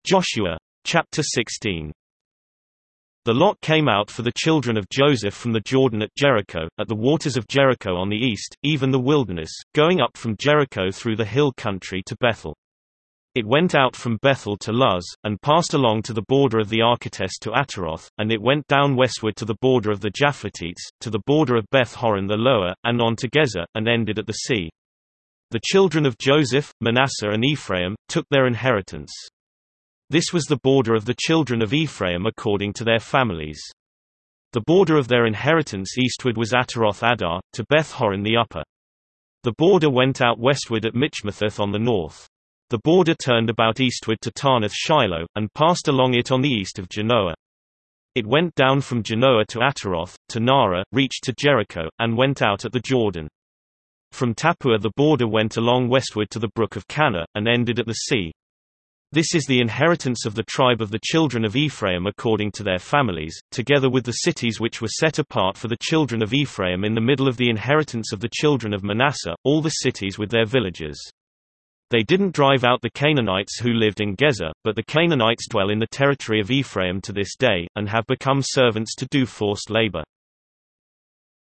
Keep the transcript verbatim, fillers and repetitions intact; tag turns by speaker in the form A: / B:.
A: Joshua. Chapter sixteen. The lot came out for the children of Joseph from the Jordan at Jericho, at the waters of Jericho on the east, even the wilderness, going up from Jericho through the hill country to Bethel. It went out from Bethel to Luz, and passed along to the border of the Architess to Ataroth, and it went down westward to the border of the Japhlethites, to the border of Beth Horon the Lower, and on to Gezer, and ended at the sea. The children of Joseph, Manasseh and Ephraim, took their inheritance. This was the border of the children of Ephraim according to their families. The border of their inheritance eastward was Ataroth Adar, to Beth Horon the Upper. The border went out westward at Michmethath on the north. The border turned about eastward to Tarnath Shiloh, and passed along it on the east of Genoa. It went down from Genoa to Ataroth, to Nara, reached to Jericho, and went out at the Jordan. From Tappuah the border went along westward to the brook of Cana, and ended at the sea. This is the inheritance of the tribe of the children of Ephraim according to their families, together with the cities which were set apart for the children of Ephraim in the middle of the inheritance of the children of Manasseh, all the cities with their villages. They didn't drive out the Canaanites who lived in Gezer, but the Canaanites dwell in the territory of Ephraim to this day, and have become servants to do forced labor.